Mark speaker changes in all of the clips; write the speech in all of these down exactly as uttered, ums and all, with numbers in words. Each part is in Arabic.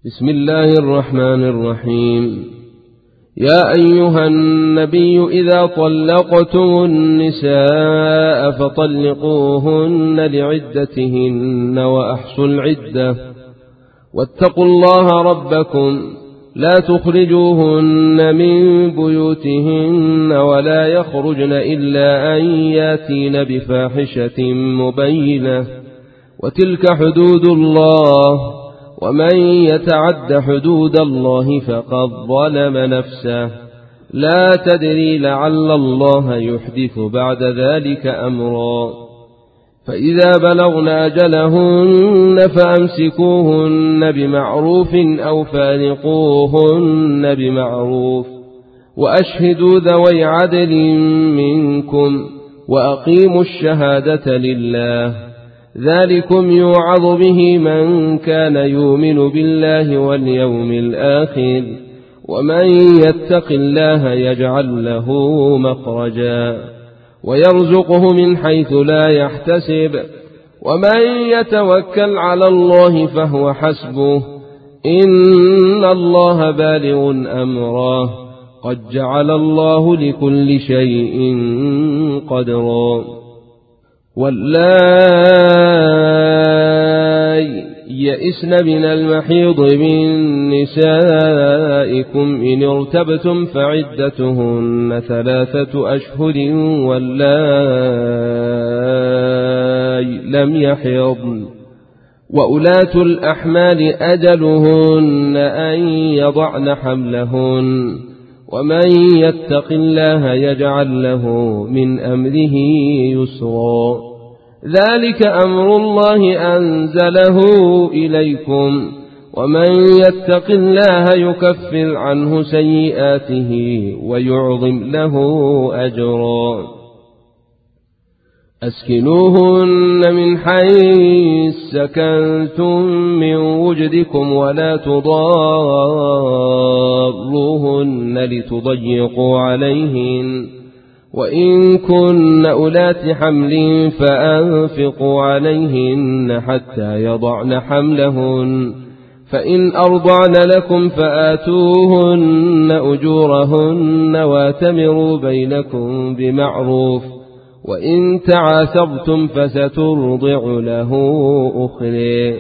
Speaker 1: بسم الله الرحمن الرحيم. يا أيها النبي إذا طلقتم النساء فطلقوهن لعدتهن وأحصوا العدة واتقوا الله ربكم لا تخرجوهن من بيوتهن ولا يخرجن إلا أن ياتين بفاحشة مبينة وتلك حدود الله ومن يتعد حدود الله فقد ظلم نفسه لا تدري لعل الله يحدث بعد ذلك أمرا. فإذا بلغن أجلهن فأمسكوهن بمعروف أو فارقوهن بمعروف وأشهدوا ذوي عدل منكم وأقيموا الشهادة لله ذلكم يوعظ به من كان يؤمن بالله واليوم الآخر ومن يتق الله يجعل له مخرجا ويرزقه من حيث لا يحتسب ومن يتوكل على الله فهو حسبه إن الله بالغ أمره قد جعل الله لكل شيء قدرا. واللائي يئسن من المحيض من نسائكم إن ارتبتم فعدتهن ثلاثة أشهر واللائي لم يحضن وأولاة الأحمال أجلهن أن يضعن حملهن ومن يتق الله يجعل له من أمره يسرا. ذلك أمر الله أنزله إليكم ومن يتق الله يكفر عنه سيئاته ويعظم له أجرا. أسكنوهن من حيث سكنتم من وجدكم ولا تضاروهن لتضيقوا عليهن وإن كن أولات حمل فأنفقوا عليهن حتى يضعن حملهن فإن أرضعن لكم فآتوهن أجورهن واتمروا بينكم بمعروف وإن تعاثرتم فسترضع له أخرى.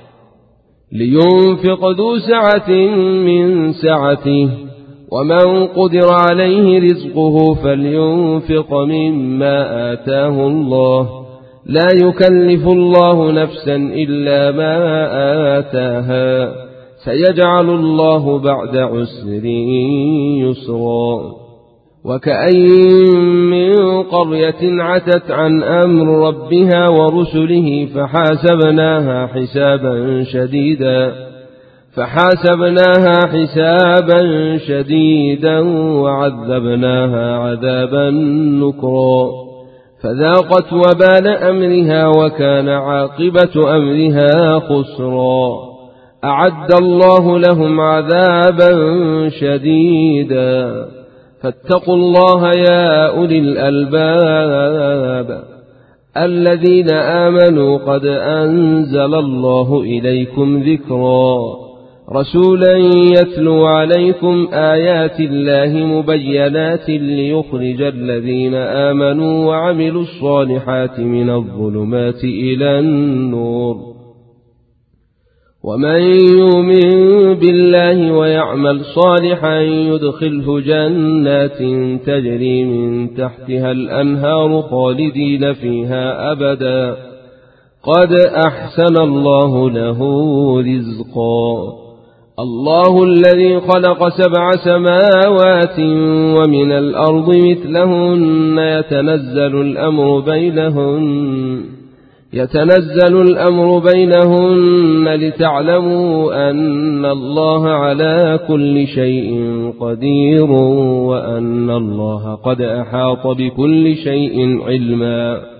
Speaker 1: لينفق ذو سعة من سعته ومن قدر عليه رزقه فلينفق مما آتاه الله لا يكلف الله نفسا إلا ما آتاها سيجعل الله بعد عسر يسرا. وكأين من قرية عتت عن أمر ربها ورسله فحاسبناها حسابا شديدا فحاسبناها حسابا شديدا وعذبناها عذابا نكرا فذاقت وبال أمرها وكان عاقبة أمرها خسرا. أعد الله لهم عذابا شديدا فاتقوا الله يا أولي الألباب الذين آمنوا قد أنزل الله إليكم ذكرا رسولا يتلو عليكم آيات الله مبينات ليخرج الذين آمنوا وعملوا الصالحات من الظلمات إلى النور ومن يؤمن بالله ويعمل صالحا يدخله جنات تجري من تحتها الأنهار خالدين فيها أبدا قد أحسن الله له رزقا. الله الذي خلق سبع سماوات ومن الأرض مثلهن يتنزل الأمر بينهن يتنزل الأمر بينهن لتعلموا أن الله على كل شيء قدير وأن الله قد أحاط بكل شيء علما.